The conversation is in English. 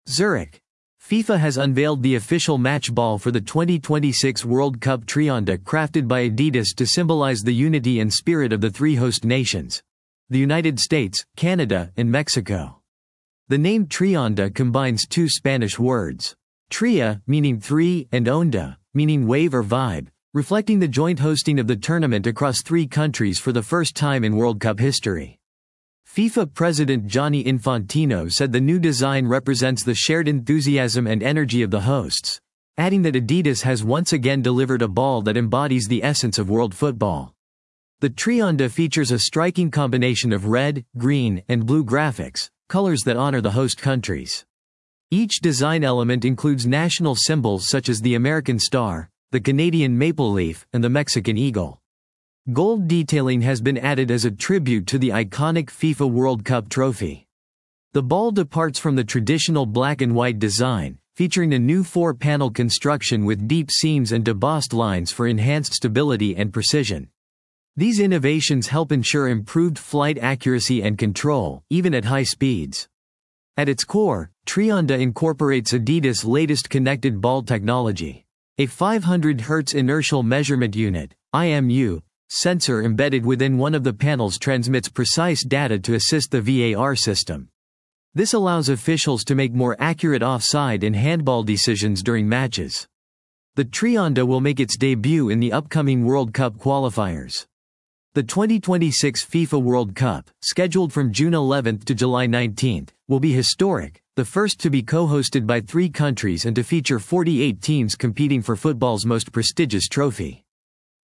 Zurich. FIFA has unveiled the official match ball for the 2026 World Cup Trionda, crafted by Adidas to symbolize the unity and spirit of the three host nations: the United States, Canada, and Mexico. The name Trionda combines two Spanish words, tria, meaning three, and onda, meaning wave or vibe, reflecting the joint hosting of the tournament across three countries for the first time in World Cup history. FIFA President Gianni Infantino said the new design represents the shared enthusiasm and energy of the hosts, adding that Adidas has once again delivered a ball that embodies the essence of world football. The Trionda features a striking combination of red, green, and blue graphics, colors that honor the host countries. Each design element includes national symbols such as the American star, the Canadian maple leaf, and the Mexican eagle. Gold detailing has been added as a tribute to the iconic FIFA World Cup trophy. The ball departs from the traditional black and white design, featuring a new 4-panel construction with deep seams and debossed lines for enhanced stability and precision. These innovations help ensure improved flight accuracy and control, even at high speeds. At its core, Trionda incorporates Adidas' latest connected ball technology. A 500 Hz inertial measurement unit (IMU) sensor embedded within one of the panels transmits precise data to assist the VAR system. This allows officials to make more accurate offside and handball decisions during matches. The Trionda will make its debut in the upcoming World Cup qualifiers. The 2026 FIFA World Cup, scheduled from June 11 to July 19, will be historic, the first to be co-hosted by three countries and to feature 48 teams competing for football's most prestigious trophy.